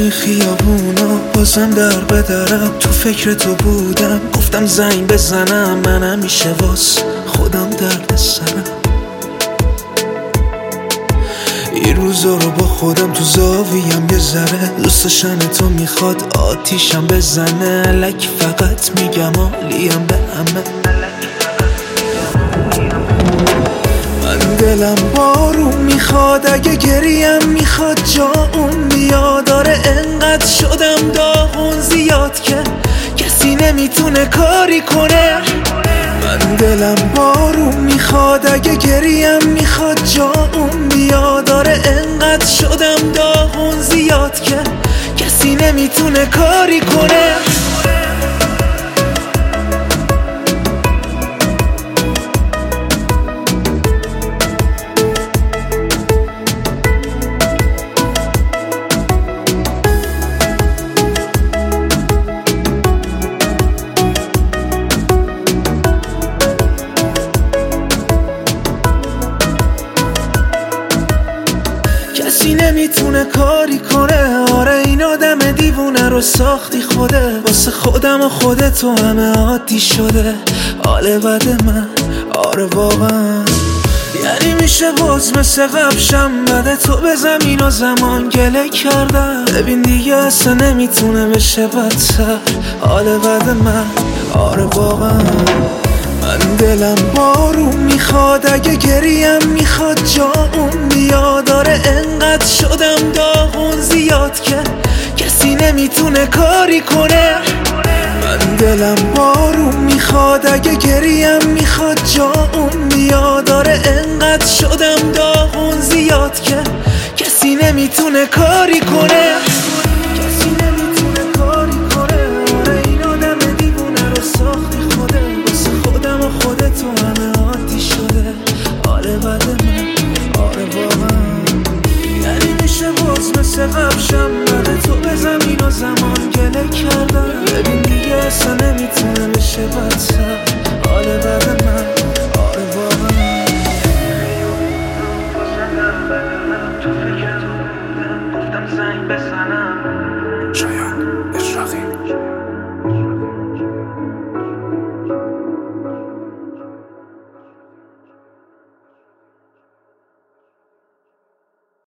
این خیابونا بازم در بدرم، تو فکر تو بودم گفتم زنگ بزنم. من همیشه واس خودم درد سرم، این روزا رو با خودم تو زاویم یه ذره دوست داشتن تو میخواد آتیشم بزنه. الک فقط میگم عالیم به همه، من دلم بارون میخواد اگه گریم میخواد جا اون بیاد. داره انقدر شدم داغون زیاد که کسی نمیتونه کاری کنه. من دلم بارون میخواد اگه گریم میخواد جا اون بیاد. داره انقدر شدم داغون زیاد که کسی نمیتونه کاری کنه. کسی نمیتونه کاری کنه. آره این آدم دیوونه رو ساختی خوده، واسه خودم و خودتو همه عادی شده. حال بد من آره واقعا، یعنی میشه باز مثل قبشم بده تو به زمین و زمان گله کردم. ببین دیگه اصلا نمیتونه بشه بدتر. حال بد من آره واقعا، من دلم بارون میخواد اگه گریم میخواد جا اون بیاد. داره انقدر شدم داغون زیاد که کسی نمیتونه کاری کنه. من دلم بارون میخواد اگه گریم میخواد جا اون بیاد. داره انقدر شدم داغون زیاد که کسی نمیتونه کاری کنه. کسی نمیتونه کاری کنه. آره این آدم دیوونه رو ساختی خوده، واسه خودم و خودتو همه عادی شده. آره بد من آره واقعا، یعنی میشه باز مثل قبشم بده تو به زمین و زمان گله کردم. ببین دیگه اصلا نمیتونه بشه بدتر. آره بد من آره واقعا، تو فکر تو بودم گفتم زنگ بزنم.